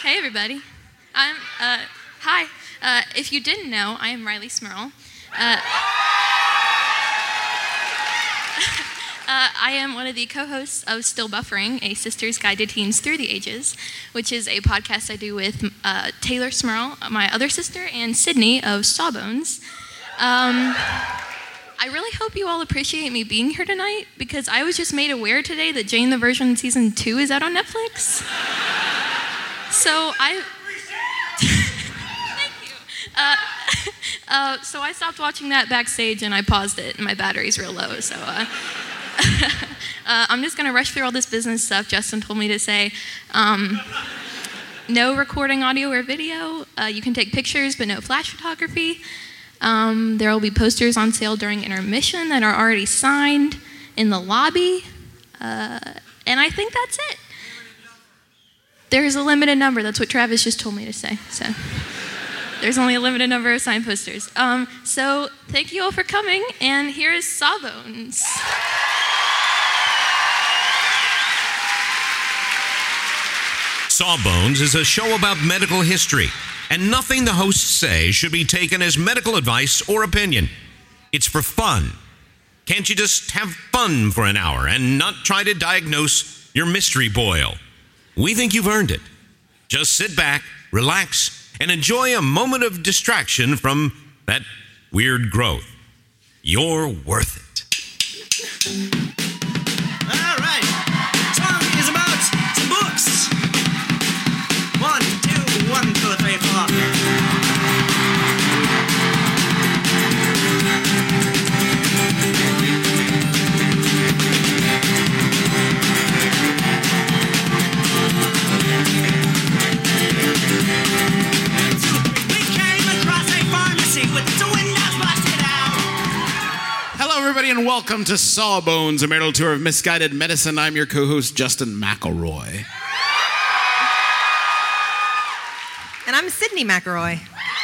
Hey, everybody. Hi. If you didn't know, I am Riley Smurl. I am one of the co-hosts of Still Buffering, a Sister's Guide to Teens Through the Ages, which is a podcast I do with Taylor Smurl, my other sister, and Sydney of Sawbones. I really hope you all appreciate me being here tonight, because I was just made aware today that Jane the Virgin Season 2 is out on Netflix. So Thank you. So I stopped watching that backstage and I paused it, and my battery's real low. So I'm just gonna rush through all this business stuff Justin told me to say. No recording audio or video. You can take pictures, but no flash photography. There will be posters on sale during intermission that are already signed in the lobby. And I think that's it. There's a limited number. That's what Travis just told me to say. So there's only a limited number of signed posters. So thank you all for coming, and here is Sawbones. Sawbones is a show about medical history, and nothing the hosts say should be taken as medical advice or opinion. It's for fun. Can't you just have fun for an hour and not try to diagnose your mystery boil? We think you've earned it. Just sit back, relax, and enjoy a moment of distraction from that weird growth. You're worth it. All right. Song is about some books. 1, 2, 1, 2, 3, 4. Hello, everybody, and welcome to Sawbones, a marital tour of misguided medicine. I'm your co-host, Justin McElroy. And I'm Sydney McElroy.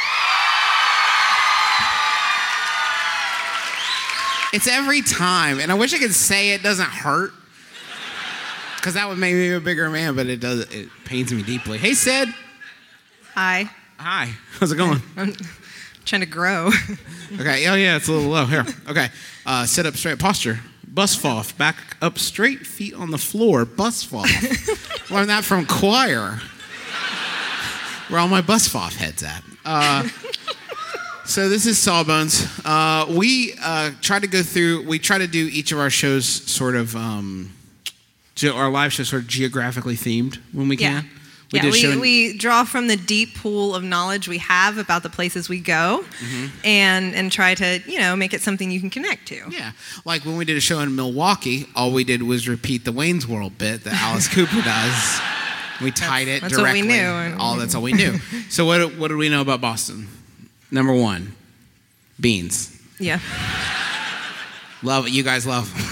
It's every time, and I wish I could say it doesn't hurt, because that would make me a bigger man, but it does. It pains me deeply. Hey, Sid. Hi. Hi. How's it going? I'm trying to grow. Okay. Oh, yeah, it's a little low. Here. Okay. Sit up straight. Posture. Bust off. Back up straight. Feet on the floor. Bust off. Learned that from choir. Where all my bust off heads at. So this is Sawbones. We try to go through. We try to do each of our shows sort of. Our live shows sort of geographically themed when we can. We draw from the deep pool of knowledge we have about the places we go, and try to, make it something you can connect to. Yeah, like when we did a show in Milwaukee, all we did was repeat the Wayne's World bit that Alice Cooper does. We tied it that's directly. What we knew. That's all we knew. So what do we know about Boston? Number 1, beans. Yeah. Love it. You guys love them.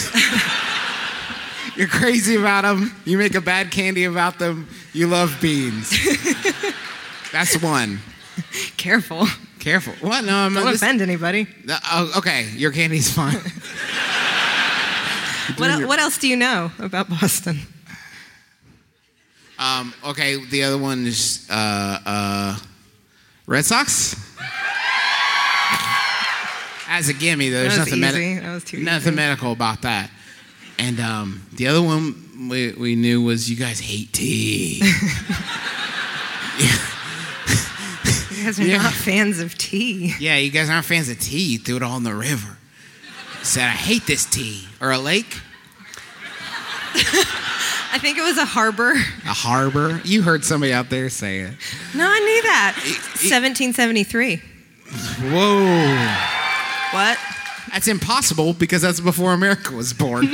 You're crazy about them. You make a bad candy about them. You love beans. That's 1. Careful. What? No, I'm not. Don't offend anybody. Okay, your candy's fine. What else do you know about Boston? Okay, the other one is Red Sox. As a gimme, though, there's nothing medical about that. And the other one we knew was you guys hate tea. You guys are not fans of tea. Yeah, you guys aren't fans of tea. You threw it all in the river. Said, I hate this tea. Or a lake. I think it was a harbor. A harbor? You heard somebody out there say it. No, I knew that. 1773. Whoa. What? That's impossible because that's before America was born.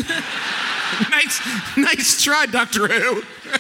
Nice try, Doctor Who.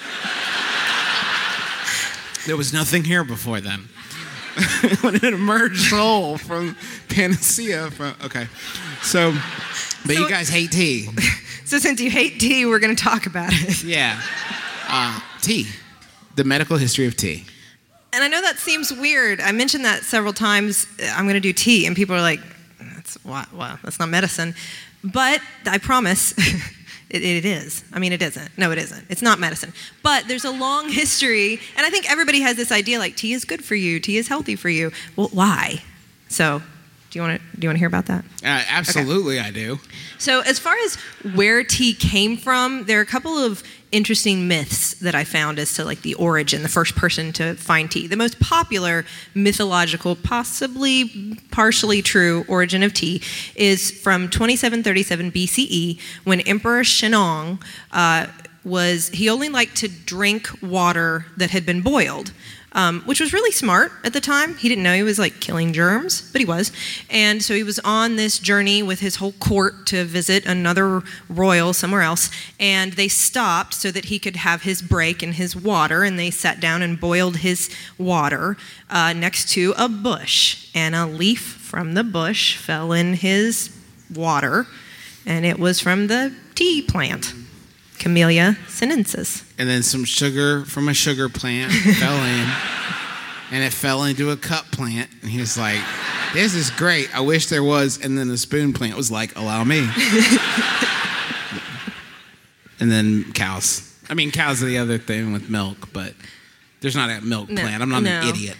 There was nothing here before then. When it emerged whole from Panacea. Okay. So you guys hate tea. So since you hate tea, we're going to talk about it. Yeah. Tea. The medical history of tea. And I know that seems weird. I mentioned that several times. I'm going to do tea. And people are like, that's not medicine. But I promise, It is. I mean, it isn't. No, it isn't. It's not medicine. But there's a long history, and I think everybody has this idea like tea is good for you, tea is healthy for you. Well, why? So, do you want to hear about that? Absolutely, okay. I do. So, as far as where tea came from, there are a couple of interesting myths that I found as to like the origin, the first person to find tea. The most popular mythological, possibly partially true origin of tea is from 2737 BCE when Emperor Shennong he only liked to drink water that had been boiled. Which was really smart at the time. He didn't know he was like killing germs, but he was. And so he was on this journey with his whole court to visit another royal somewhere else. And they stopped so that he could have his break in his water. And they sat down and boiled his water next to a bush. And a leaf from the bush fell in his water. And it was from the tea plant, Camellia sinensis. And then some sugar from a sugar plant fell in, and it fell into a cup plant. And he was like, this is great. I wish there was. And then the spoon plant was like, allow me. And then cows. I mean, cows are the other thing with milk, but there's not a milk plant. I'm not an idiot.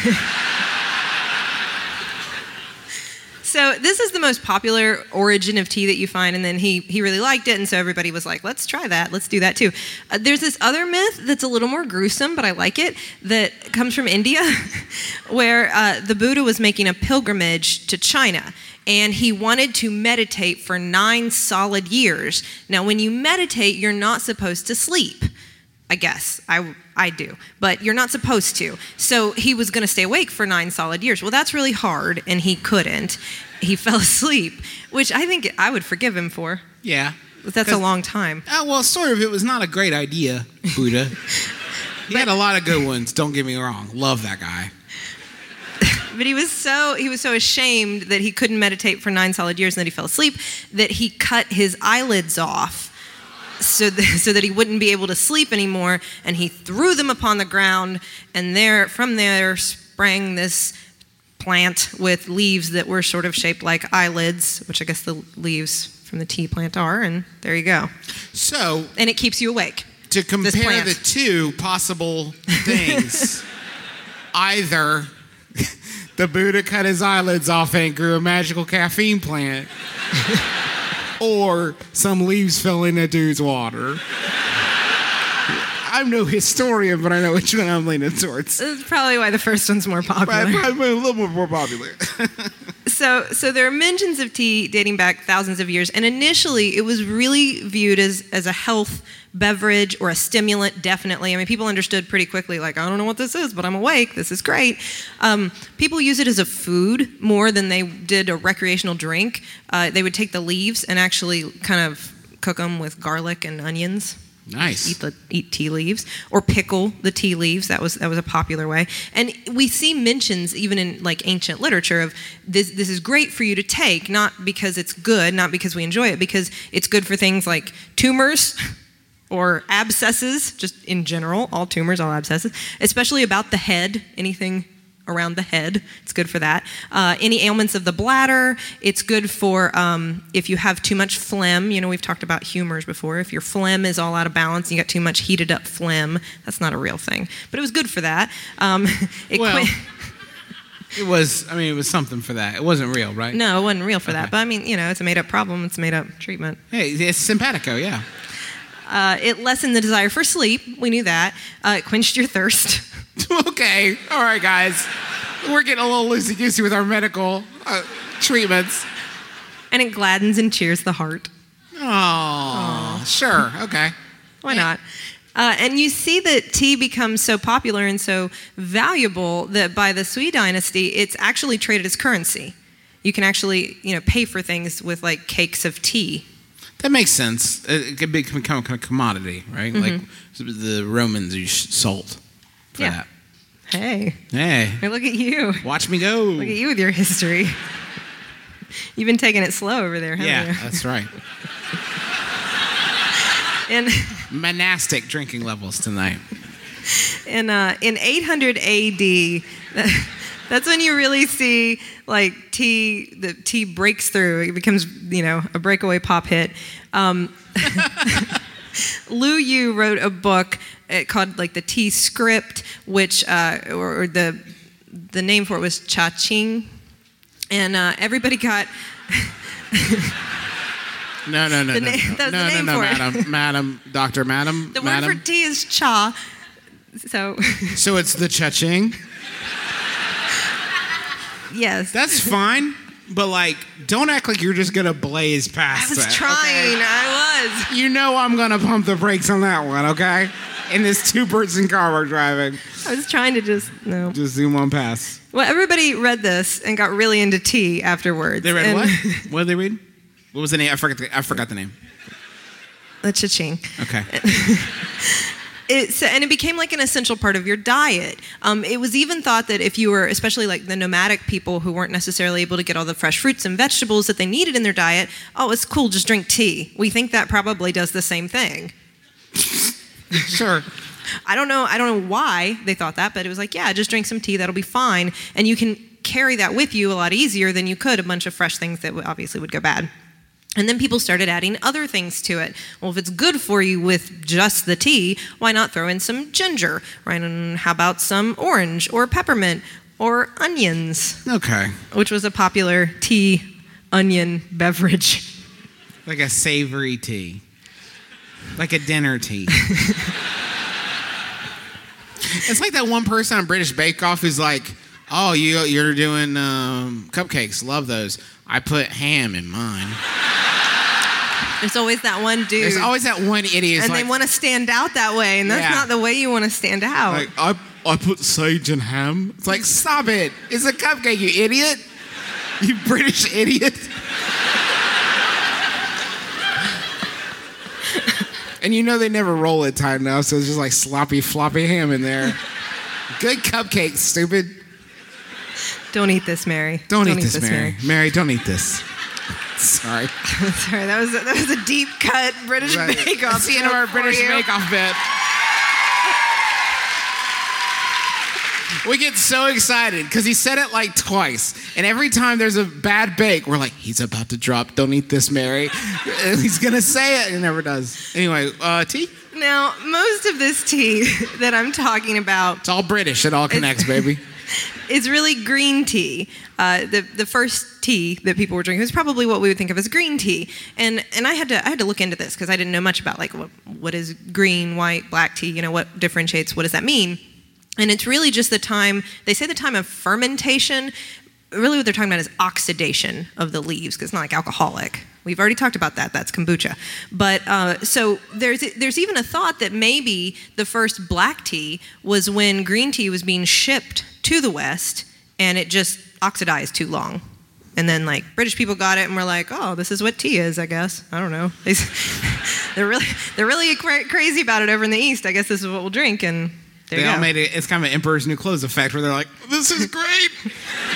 So this is the most popular origin of tea that you find, and then he really liked it, and so everybody was like, let's try that, let's do that too. There's this other myth that's a little more gruesome, but I like it, that comes from India, where the Buddha was making a pilgrimage to China, and he wanted to meditate for 9 solid years. Now, when you meditate, you're not supposed to sleep. I guess. I do. But you're not supposed to. So he was going to stay awake for 9 solid years. Well, that's really hard, and he couldn't. He fell asleep, which I think I would forgive him for. Yeah. That's a long time. Well, sort of. It was not a great idea, Buddha. He had a lot of good ones, don't get me wrong. Love that guy. But he was so ashamed that he couldn't meditate for 9 solid years and that he fell asleep that he cut his eyelids off. So that he wouldn't be able to sleep anymore, and he threw them upon the ground, and from there sprang this plant with leaves that were sort of shaped like eyelids, which I guess the leaves from the tea plant are, and there you go. And it keeps you awake. To compare the two possible things, either the Buddha cut his eyelids off and grew a magical caffeine plant, or some leaves fell in a dude's water. I'm no historian, but I know which one I'm leaning towards. That's probably why the first one's more popular. Probably a little more popular. So there are mentions of tea dating back thousands of years, and initially it was really viewed as a health beverage or a stimulant, definitely. I mean, people understood pretty quickly, like, I don't know what this is, but I'm awake. This is great. People use it as a food more than they did a recreational drink. They would take the leaves and actually kind of cook them with garlic and onions. Nice. Eat tea leaves or pickle the tea leaves. That was a popular way. And we see mentions even in like ancient literature of this is great for you to take, not because it's good, not because we enjoy it, because it's good for things like tumors or abscesses, just in general, all tumors, all abscesses, especially about the head, anything around the head. It's good for that. Any ailments of the bladder. It's good for if you have too much phlegm. You know, we've talked about humors before. If your phlegm is all out of balance and you got too much heated up phlegm, that's not a real thing. But it was good for that. It was something for that. It wasn't real, right? No, it wasn't real for that. But I mean, you know, it's a made-up problem. It's a made-up treatment. Hey, it's simpatico, yeah. It lessened the desire for sleep. We knew that. It quenched your thirst. Okay. All right, guys. We're getting a little loosey-goosey with our medical treatments. And it gladdens and cheers the heart. Oh, sure. Okay. Why not? And you see that tea becomes so popular and so valuable that by the Sui dynasty, it's actually traded as currency. You can actually, pay for things with like cakes of tea. That makes sense. It could become kind of commodity, right? Mm-hmm. Like the Romans used salt for that. Hey, look at you. Watch me go. Look at you with your history. You've been taking it slow over there, haven't you? Yeah, that's right. And monastic drinking levels tonight. In 800 AD, That's when you really see like the tea breaks through. It becomes, a breakaway pop hit. Lu Yu wrote a book called like the Tea Script, which or the name for it was Cha Ching, and everybody got. No, That's the name for it. madam, doctor, madam. The word for tea is cha. So it's the cha-ching? Yes. That's fine, but like, don't act like you're just gonna blaze past I was that. trying. Okay? I was. You know I'm gonna pump the brakes on that one, okay? In this two-person car we're driving. I was trying to just zoom on past. Well, everybody read this and got really into tea afterwards. They read what? What did they read? What was the name? I forgot the name. The cha-ching. Okay. It became like an essential part of your diet. It was even thought that if you were, especially like the nomadic people who weren't necessarily able to get all the fresh fruits and vegetables that they needed in their diet, it's cool, just drink tea. We think that probably does the same thing. Sure. I don't know why they thought that, but it was like, yeah, just drink some tea, that'll be fine. And you can carry that with you a lot easier than you could a bunch of fresh things that obviously would go bad. And then people started adding other things to it. Well, if it's good for you with just the tea, why not throw in some ginger? Right? And how about some orange or peppermint or onions? Okay. Which was a popular tea onion beverage. Like a savory tea. Like a dinner tea. It's like that one person on British Bake Off who's like, oh, you're doing cupcakes. Love those. I put ham in mine. There's always that one dude. There's always that one idiot. And they want to stand out that way, and that's not the way you want to stand out. Like, I put sage and ham. It's like, stop it. It's a cupcake, you idiot. You British idiot. And they never roll it tight enough, so it's just like sloppy, floppy ham in there. Good cupcake, stupid. Don't eat this, Mary. Don't eat this, Mary. Mary, don't eat this. Sorry. Sorry, that was a deep cut British Bake Off. That's the end of our British Bake Off bit. We get so excited because he said it like twice. And every time there's a bad bake, we're like, he's about to drop, don't eat this, Mary. And he's going to say it, and he never does. Anyway, tea? Now, most of this tea that I'm talking about... It's all British. It all connects, baby. It's really green tea. The first tea that people were drinking was probably what we would think of as green tea. And I had to look into this because I didn't know much about like what is green, white, black tea, what differentiates, what does that mean? And it's really just the time of fermentation. Really what they're talking about is oxidation of the leaves, because it's not like alcoholic. We've already talked about that. That's kombucha. But so there's even a thought that maybe the first black tea was when green tea was being shipped to the West, and it just oxidized too long. And then like British people got it and were like, oh, this is what tea is, I guess. I don't know. They're really crazy about it over in the East. I guess this is what we'll drink, and there you go. They all made it. It's kind of an Emperor's New Clothes effect where they're like, this is great.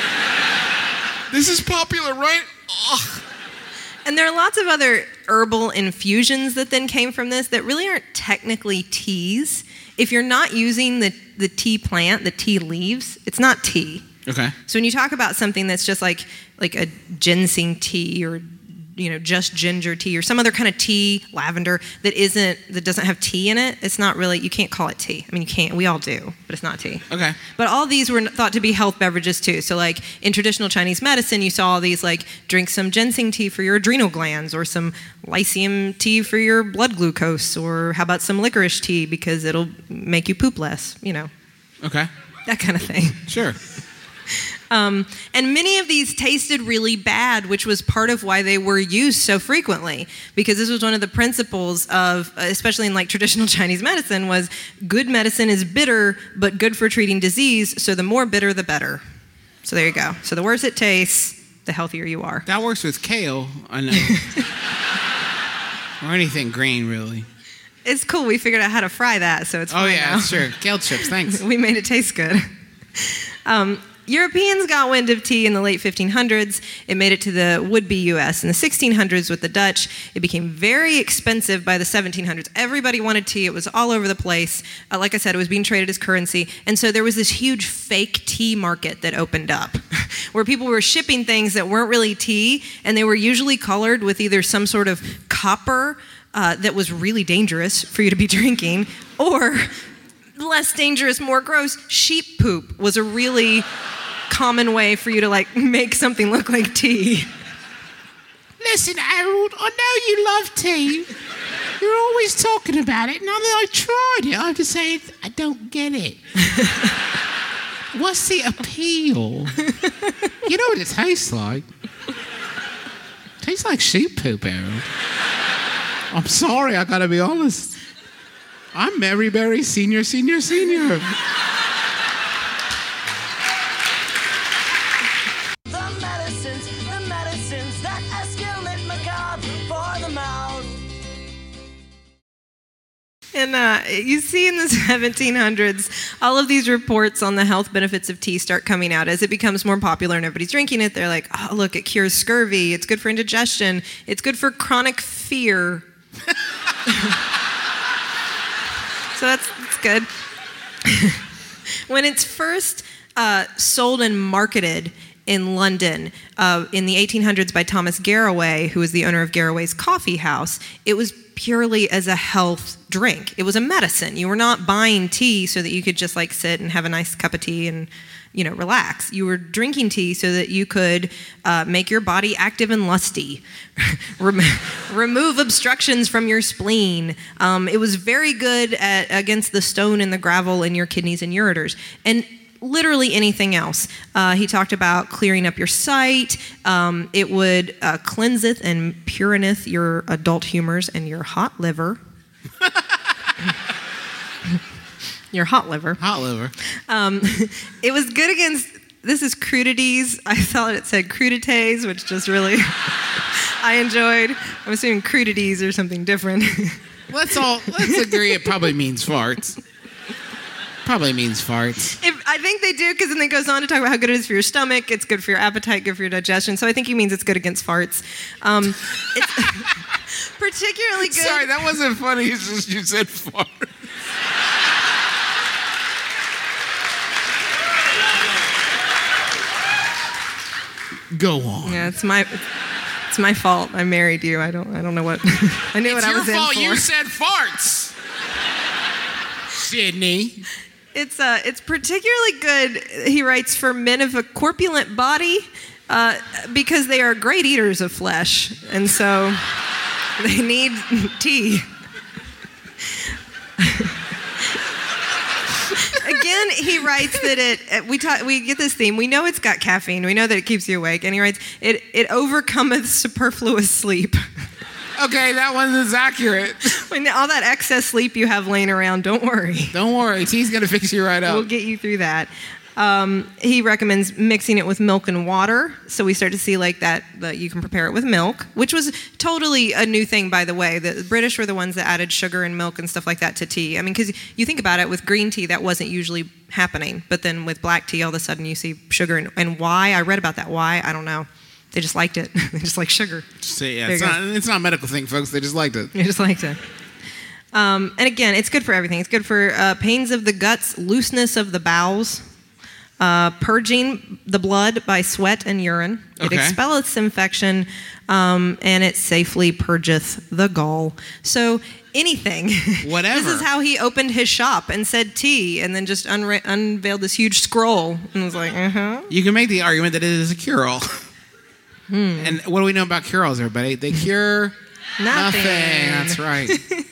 This is popular, right? Ugh. And there are lots of other herbal infusions that then came from this that really aren't technically teas. If you're not using the tea plant, the tea leaves, it's not tea. Okay. So when you talk about something that's just like a ginseng tea or just ginger tea or some other kind of tea, lavender, that doesn't have tea in it, it's not really, you can't call it tea. I mean, you can't, we all do, but it's not tea. Okay. But all these were thought to be health beverages too. So like in traditional Chinese medicine, you saw all these like drink some ginseng tea for your adrenal glands, or some lycium tea for your blood glucose, or how about some licorice tea because it'll make you poop less, Okay. that kind of thing. Sure. And many of these tasted really bad, which was part of why they were used so frequently, because this was one of the principles of, especially in like traditional Chinese medicine, was good medicine is bitter, but good for treating disease, so the more bitter, the better. So there you go. So the worse it tastes, the healthier you are. That works with kale, I know. Or anything green, really. It's cool. We figured out how to fry that, so it's fine now. Sure. Kale chips, thanks. We made it taste good. Europeans got wind of tea in the late 1500s. It made it to the would-be U.S. In the 1600s with the Dutch. It became very expensive by the 1700s. Everybody wanted tea. It was all over the place. Like I said, it was being traded as currency. And so there was this huge fake tea market that opened up where people were shipping things that weren't really tea, and they were usually colored with either some sort of copper that was really dangerous for you to be drinking, or less dangerous, more gross, sheep poop was a really common way for you to like make something look like tea. Listen, Harold, I know you love tea. You're always talking about it. Now that I tried it, I have to say I don't get it. What's the appeal? You know what it tastes like? It tastes like sheep poop, Harold. I'm sorry, I gotta be honest. I'm Mary Berry Senior. The medicines that escalate macabre for the mouth. And you see in the 1700s, all of these reports on the health benefits of tea start coming out. As it becomes more popular and everybody's drinking it, they're like, oh, look, it cures scurvy. It's good for indigestion. It's good for chronic fear. So that's good. When it's first sold and marketed in London in the 1800s by Thomas Garraway, who was the owner of Garraway's Coffee House, it was purely as a health drink. It was a medicine. You were not buying tea so that you could just like sit and have a nice cup of tea and relax. You were drinking tea so that you could make your body active and lusty, remove obstructions from your spleen. It was very good against the stone and the gravel in your kidneys and ureters, and literally anything else. He talked about clearing up your sight. It would cleanseth and purineth your adult humors and your hot liver. Your hot liver. Hot liver. It was good against, this is crudities. I thought it said crudités, which just really, I enjoyed. I'm assuming crudities or something different. Let's agree it probably means farts. Probably means farts. I think they do, because then it goes on to talk about how good it is for your stomach. It's good for your appetite, good for your digestion. So I think he means it's good against farts. It's particularly good. Sorry, that wasn't funny. It's just you said fart. Go on. Yeah, it's my fault. I married you. I don't know what. I knew what I was in for. It's your fault. You said farts. Sydney. It's particularly good, he writes, for men of a corpulent body because they are great eaters of flesh, and so they need tea. Again, he writes that we get this theme. We know it's got caffeine. We know that it keeps you awake, and he writes it overcometh superfluous sleep. Okay, that one is accurate. When all that excess sleep you have laying around, don't worry. Don't worry, tea's gonna fix you right up. We'll get you through that. He recommends mixing it with milk and water, so we start to see like that you can prepare it with milk, which was totally a new thing, by the way. The British were the ones that added sugar and milk and stuff like that to tea. I mean, because you think about it, with green tea, that wasn't usually happening, but then with black tea, all of a sudden you see sugar. And why? I read about that. Why? I don't know. They just liked it. They just like sugar. So, yeah, it's not a medical thing, folks. They just liked it. They just liked it. And again, it's good for everything. It's good for pains of the guts, looseness of the bowels, purging the blood by sweat and urine. It expelleth infection, and it safely purgeth the gall. So anything. Whatever. This is how he opened his shop and said tea, and then just unveiled this huge scroll and was like, You can make the argument that it is a cure-all. And what do we know about cure-alls, everybody? They cure nothing. That's right.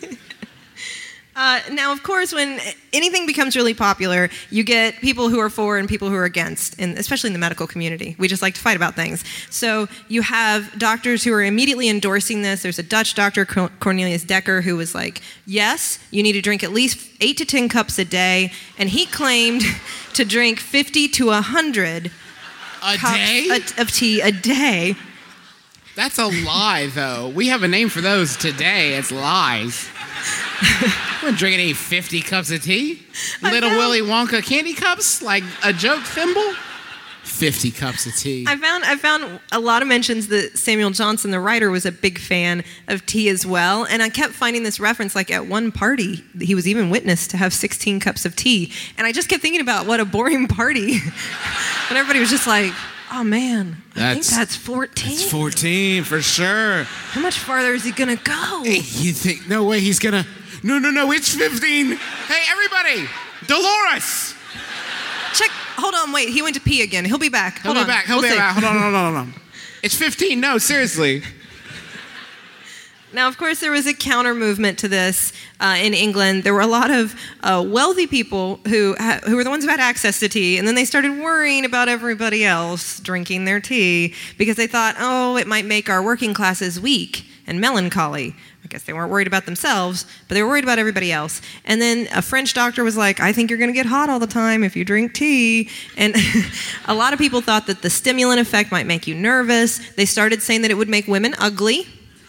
Now, of course, when anything becomes really popular, you get people who are for and people who are against, and especially in the medical community. We just like to fight about things. So you have doctors who are immediately endorsing this. There's a Dutch doctor, Cornelius Dekker, who was like, yes, you need to drink at least 8 to 10 cups a day. And he claimed to drink 50 to 100 cups of tea a day. That's a lie, though. We have a name for those today. It's lies. We're drinking any 50 cups of tea. Little Willy Wonka candy cups, like a joke thimble. 50 cups of tea. I found a lot of mentions that Samuel Johnson, the writer, was a big fan of tea as well. And I kept finding this reference, like at one party, he was even witnessed to have 16 cups of tea. And I just kept thinking about what a boring party. And everybody was just like, oh man, I think that's 14. That's 14 for sure. How much farther is he gonna go? Hey, you think, no way he's gonna, no, it's 15. Hey, everybody, Dolores. Check, hold on, wait, he went to pee again. He'll be back. He'll be back. Hold on. It's 15, no, seriously. Now, of course, there was a counter movement to this in England. There were a lot of wealthy people who were the ones who had access to tea, and then they started worrying about everybody else drinking their tea because they thought, oh, it might make our working classes weak and melancholy. I guess they weren't worried about themselves, but they were worried about everybody else. And then a French doctor was like, I think you're going to get hot all the time if you drink tea. And a lot of people thought that the stimulant effect might make you nervous. They started saying that it would make women ugly.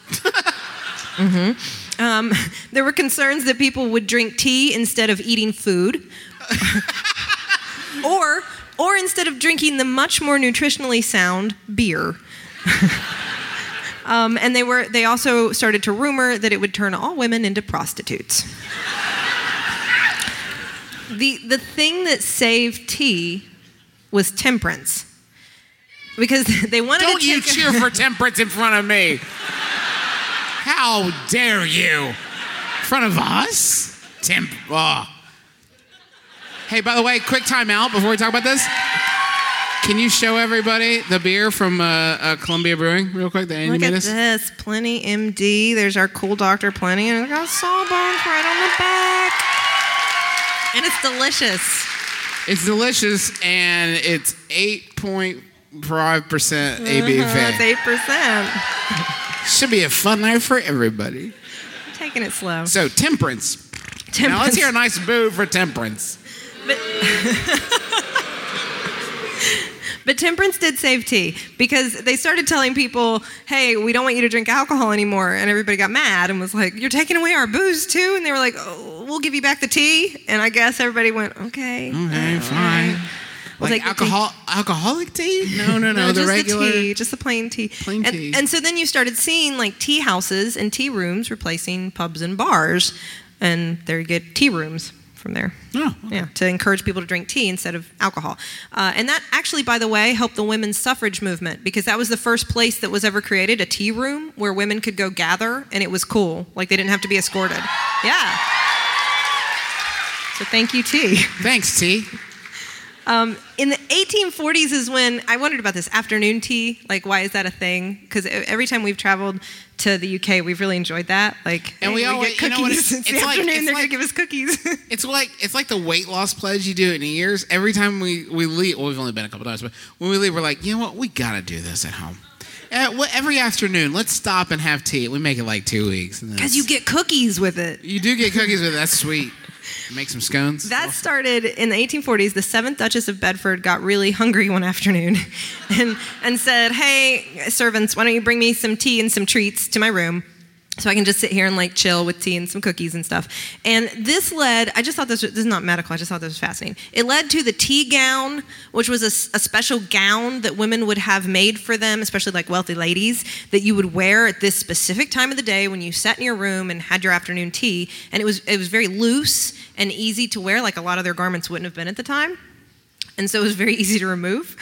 There were concerns that people would drink tea instead of eating food. or instead of drinking the much more nutritionally sound beer. And they also started to rumor that it would turn all women into prostitutes. The thing that saved tea was temperance. Because they wanted Don't to you cheer for temperance in front of me. How dare you? In front of us? Hey, by the way, quick time out before we talk about this. Can you show everybody the beer from Columbia Brewing real quick? Look at this. Plenty MD. There's our cool Dr. Plenty. And it's got sawbones right on the back. And it's delicious. It's delicious, and it's 8.5% ABV. It's 8%. Should be a fun night for everybody. I'm taking it slow. So, temperance. Now, let's hear a nice boo for temperance. But temperance did save tea because they started telling people, hey, we don't want you to drink alcohol anymore. And everybody got mad and was like, you're taking away our booze too? And they were like, oh, we'll give you back the tea. And I guess everybody went, okay. Okay, fine. Like alcoholic tea? No, the just regular. the tea, just the plain tea. Plain tea. And so then you started seeing like tea houses and tea rooms replacing pubs and bars. And there you get tea rooms from there. Oh, okay. Yeah, to encourage people to drink tea instead of alcohol. And that actually, by the way, helped the women's suffrage movement because that was the first place that was ever created, a tea room where women could go gather and it was cool. Like they didn't have to be escorted. Yeah. So thank you, tea. Thanks, tea. In the 1840s is when I wondered about this afternoon tea. Like, why is that a thing? Because every time we've traveled to the UK, we've really enjoyed that. Like, and we always get cookies. You know what it's the afternoon, they're gonna give us cookies. It's like the weight loss pledge you do in years. Every time we leave, well, we've only been a couple times, but when we leave, we're like, you know what? We gotta do this at home. Every afternoon, let's stop and have tea. We make it like 2 weeks. Because you get cookies with it. You do get cookies with it. That's sweet. Make some scones. That started in the 1840s. The 7th Duchess of Bedford got really hungry one afternoon and said, hey, servants, why don't you bring me some tea and some treats to my room so I can just sit here and like chill with tea and some cookies and stuff. And this led, I just thought this is not medical, I just thought this was fascinating. It led to the tea gown, which was a special gown that women would have made for them, especially like wealthy ladies, that you would wear at this specific time of the day when you sat in your room and had your afternoon tea. And it was very loose and easy to wear, like a lot of their garments wouldn't have been at the time. And so it was very easy to remove.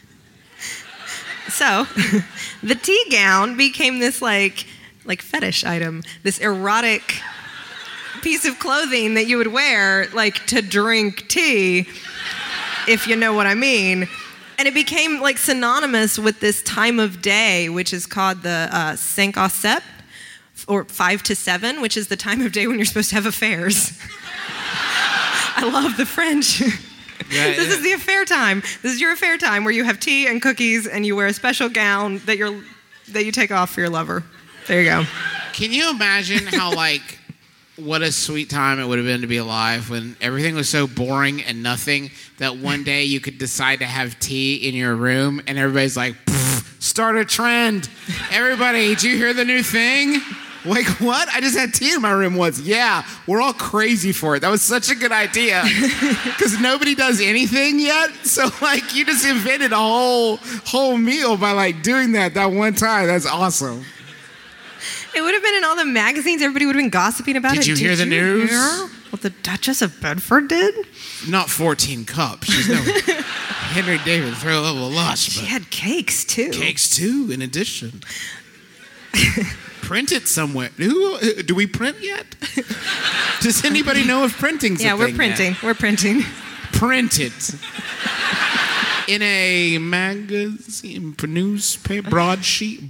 So the tea gown became this like fetish item, this erotic piece of clothing that you would wear like to drink tea, if you know what I mean. And it became like synonymous with this time of day, which is called the 5 à 7, or 5 to 7, which is the time of day when you're supposed to have affairs. I love the French. This is the affair time. This is your affair time where you have tea and cookies and you wear a special gown that you take off for your lover. There you go. Can you imagine how, like, what a sweet time it would have been to be alive when everything was so boring and nothing that one day you could decide to have tea in your room and everybody's like, start a trend. Everybody, did you hear the new thing? Like, what? I just had tea in my room once. Yeah, we're all crazy for it. That was such a good idea. Because nobody does anything yet. So, like, you just invented a whole meal by, like, doing that one time. That's awesome. It would have been in all the magazines. Everybody would have been gossiping about it. Did you hear the news? Hear what the Duchess of Bedford did? Not 14 cups. She's no Henry David throw level lush. She But had cakes, too. cakes, too, in addition. Print it somewhere. Do we print yet? Does anybody know if printing's a Yeah, thing we're printing. yet? We're printing. Print it. In a magazine, newspaper, broadsheet.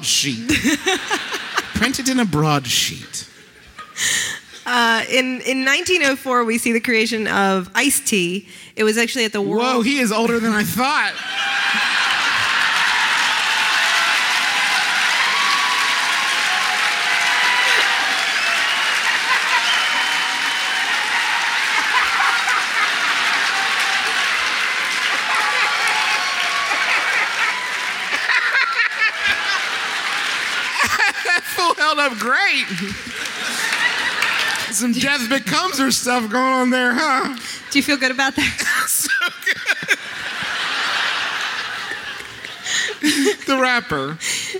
Print it in a broadsheet. In 1904, we see the creation of iced tea. It was actually at the World... Whoa, he is older than I thought. Fool held up great. Some Death Becomes Her stuff going on there, huh? Do you feel good about that? So good. The rapper.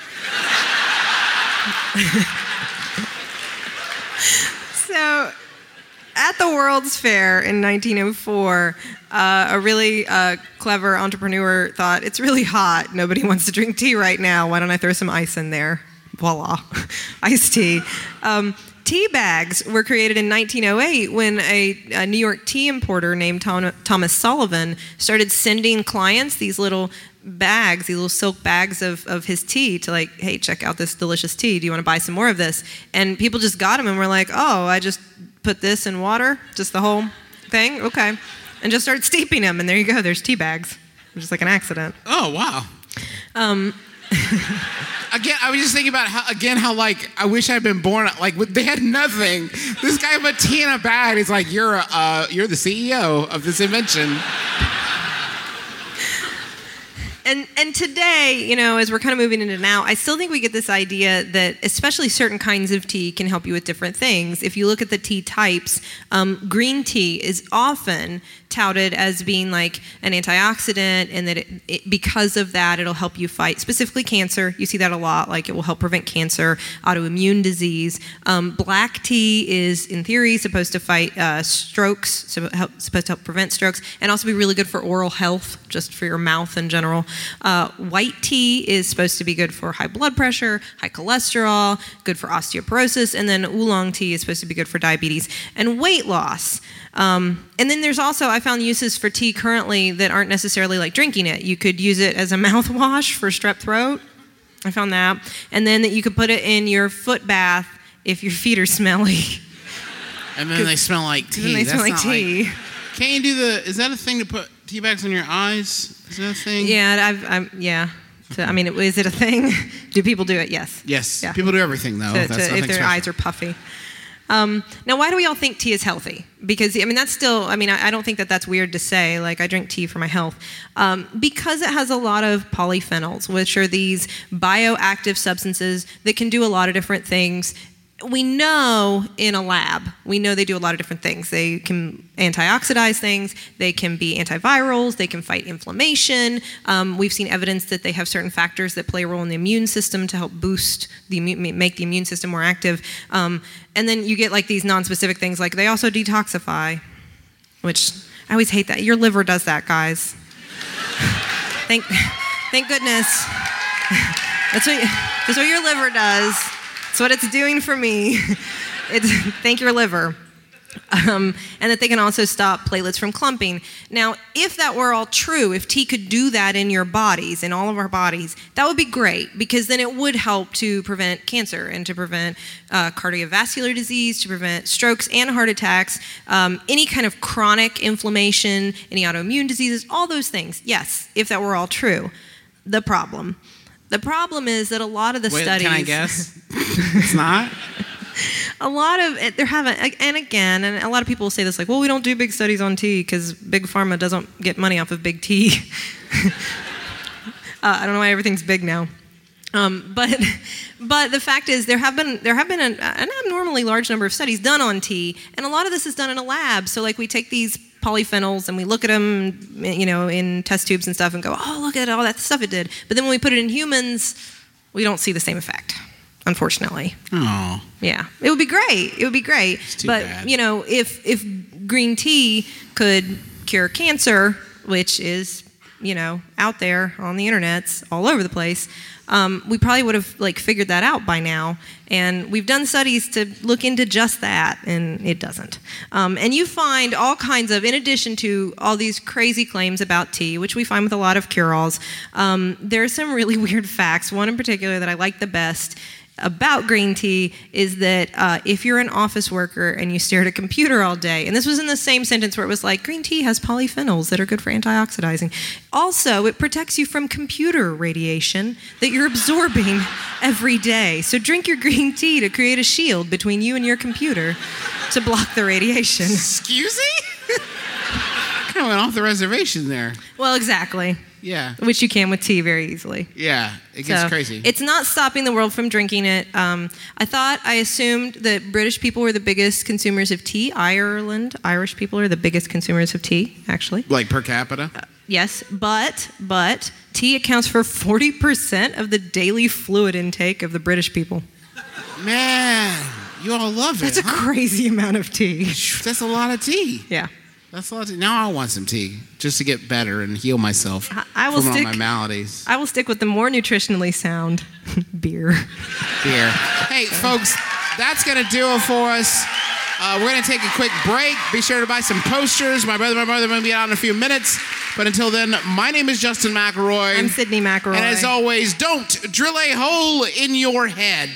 So, at the World's Fair in 1904, a really clever entrepreneur thought, it's really hot. Nobody wants to drink tea right now. Why don't I throw some ice in there? Voila, iced tea. Tea bags were created in 1908 when a New York tea importer named Thomas Sullivan started sending clients these little bags, these little silk bags of his tea to like, hey, check out this delicious tea. Do you want to buy some more of this? And people just got them and were like, oh, I just put this in water, just the whole thing? Okay. And just started steeping them, and there you go, there's tea bags. Just like an accident. Oh, wow. Again, I was just thinking about how like I wish I'd been born like they had nothing. This guy put tea in a bag. He's like, you're the CEO of this invention. And today, you know, as we're kind of moving into now, I still think we get this idea that especially certain kinds of tea can help you with different things. If you look at the tea types, green tea is often touted as being like an antioxidant, and that because of that, it'll help you fight specifically cancer. You see that a lot, like it will help prevent cancer, autoimmune disease. Black tea is, in theory, supposed to fight strokes, supposed to help prevent strokes, and also be really good for oral health, just for your mouth in general. White tea is supposed to be good for high blood pressure, high cholesterol, good for osteoporosis, and then oolong tea is supposed to be good for diabetes and weight loss. And then there's also, I found uses for tea currently that aren't necessarily like drinking it. You could use it as a mouthwash for strep throat. I found that. And then that you could put it in your foot bath if your feet are smelly. And then they smell like tea. Then they smell like not tea. Can't you do is that a thing to put tea bags on your eyes? Is that a thing? Yeah, yeah. I mean, is it a thing? Do people do it? Yes. Yes. Yeah. People do everything, though. That's If nothing their special. eyes are puffy. Now, why do we all think tea is healthy? Because, I mean, that's still, I mean, I don't think that that's weird to say, like, I drink tea for my health. Because it has a lot of polyphenols, which are these bioactive substances that can do a lot of different things. We know in a lab, we know they do a lot of different things. They can antioxidize things, they can be antivirals, they can fight inflammation. We've seen evidence that they have certain factors that play a role in the immune system to help boost make the immune system more active. And then you get like these non-specific things, like they also detoxify, which I always hate that. Your liver does that, guys. Thank goodness. That's what your liver does. That's what it's doing for me. Thank your liver. And that they can also stop platelets from clumping. Now, if that were all true, if tea could do that in your bodies, in all of our bodies, that would be great, because then it would help to prevent cancer and to prevent cardiovascular disease, to prevent strokes and heart attacks, any kind of chronic inflammation, any autoimmune diseases, all those things. Yes, if that were all true. The problem is that a lot of the studies... Can I guess? It's not? A lot of it, there haven't, and again, and a lot of people will say this, like, well, we don't do big studies on tea because big pharma doesn't get money off of big tea. I don't know why everything's big now. But the fact is, there have been an abnormally large number of studies done on tea, and a lot of this is done in a lab. So like we take these polyphenols and we look at them, in test tubes and stuff, and go, oh, look at all that stuff it did. But then when we put it in humans, we don't see the same effect, unfortunately. Oh. Yeah, it would be great. It's too bad. If green tea could cure cancer, which is out there on the internets all over the place, we probably would have figured that out by now. And we've done studies to look into just that, and it doesn't. And you find all kinds of, in addition to all these crazy claims about tea, which we find with a lot of cure-alls, there are some really weird facts. One in particular that I like the best about green tea is that if you're an office worker and you stare at a computer all day, and this was in the same sentence where it was like, green tea has polyphenols that are good for antioxidizing. Also, it protects you from computer radiation that you're absorbing every day. So drink your green tea to create a shield between you and your computer to block the radiation. Excuse me? Kind of went off the reservation there. Well, exactly. Yeah. Which you can with tea very easily. Yeah, it gets crazy. It's not stopping the world from drinking it. I assumed that British people were the biggest consumers of tea. Irish people are the biggest consumers of tea, actually. Like per capita? Yes, but tea accounts for 40% of the daily fluid intake of the British people. Man, you all love it. That's a crazy amount of tea. That's a lot of tea. Yeah. That's a lot of tea. Now I want some tea just to get better and heal myself from all my maladies. I will stick with the more nutritionally sound beer. Hey, folks, that's going to do it for us. We're going to take a quick break. Be sure to buy some posters. My brother will be out in a few minutes. But until then, my name is Justin McElroy. I'm Sydney McElroy. And as always, don't drill a hole in your head.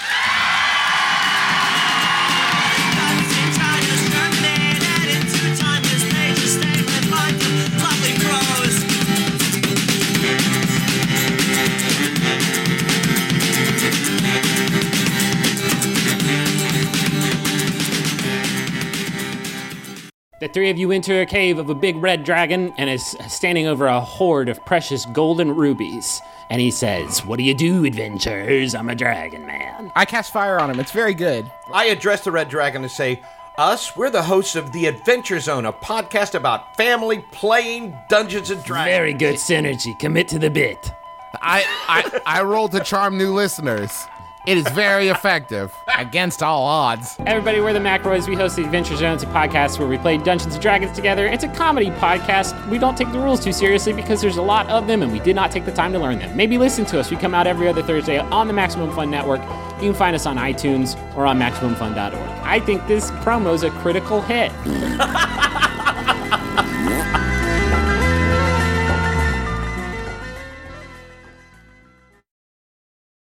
The three of you enter a cave of a big red dragon and is standing over a hoard of precious golden rubies. And he says, "What do you do, adventurers? I'm a dragon man." I cast fire on him. It's very good. I address the red dragon and say, we're the hosts of The Adventure Zone, a podcast about family playing Dungeons and Dragons. Very good synergy. Commit to the bit. I rolled to charm new listeners. It is very effective, against all odds. Everybody, we're the McElroys. We host The Adventure Zone. It's a podcast where we play Dungeons & Dragons together. It's a comedy podcast. We don't take the rules too seriously because there's a lot of them and we did not take the time to learn them. Maybe listen to us. We come out every other Thursday on the Maximum Fun Network. You can find us on iTunes or on MaximumFun.org. I think this promo's a critical hit.